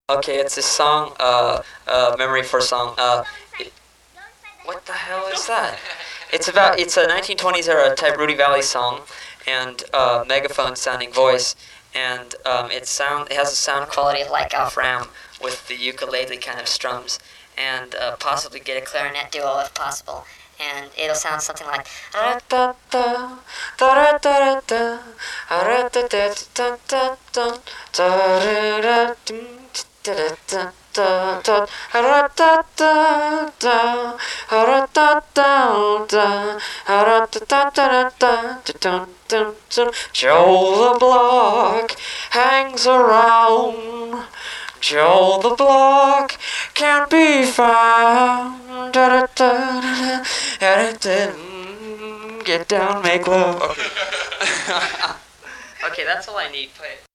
Okay, it's a song, memory for song. What the hell is that? It's a 1920s era type Rudy Valley song, and megaphone sounding voice, and it has a sound quality like Alf Ram with the ukulele kind of strums, and possibly get a clarinet duo if possible. And it'll sound something like Joe the Block hangs around. Joe the Block can't be found. Get down, make love. Okay, okay, that's all I need. Play it.